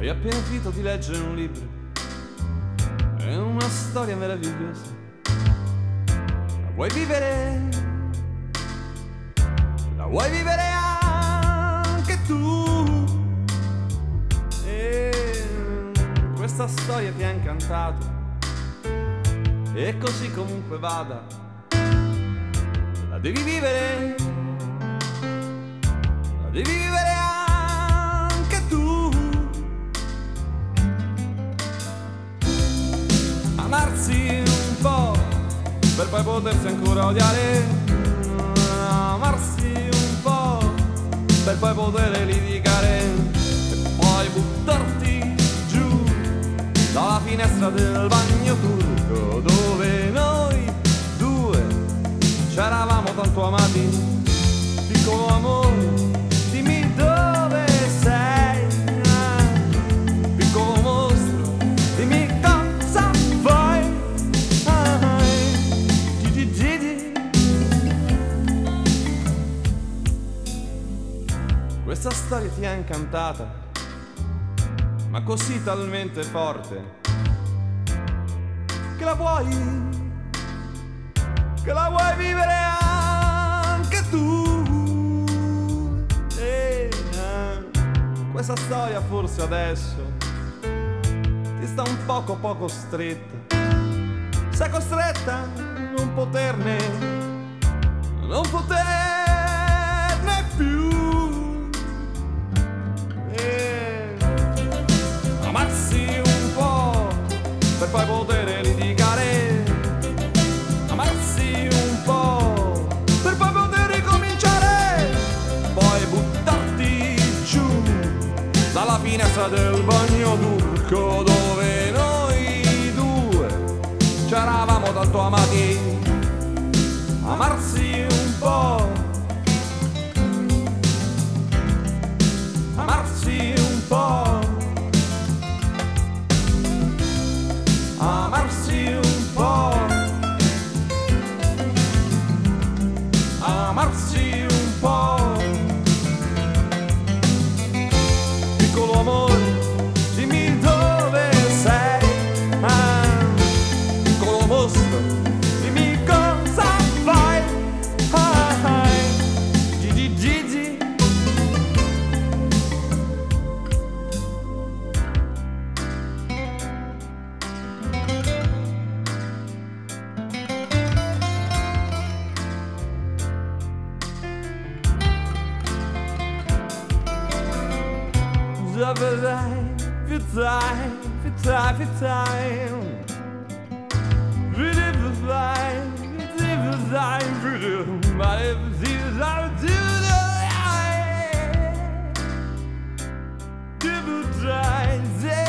Hai appena finito di leggere un libro, è una storia meravigliosa. La vuoi vivere? La vuoi vivere anche tu? E questa storia ti ha incantato, e così comunque vada, la devi vivere, la devi vivere anche tu. Amarsi un po' per poi potersi ancora odiare, amarsi un po' per poi poter litigare e poi buttarti giù dalla finestra del bagno turco dove noi due c'eravamo tanto amati. Piccolo amore, dimmi dove sei, piccolo mostro, dimmi cosa fai. Questa storia ti ha incantata, ma così talmente forte che la vuoi vivere anche tu. Questa storia forse adesso ti sta un poco stretta, sei costretta a non poterne più. Amarsi un po' per poi poter litigare, amarsi un po' per poi poter ricominciare, poi buttarti giù dalla finestra del bagno turco dove noi due c'eravamo tanto amati. Amarsi un po', amarsi un po', amarsi un po', amarsi un po'. Piccolo amore, dimmi dove sei, piccolo mostro, dimmi cosa fai. Gigi. Für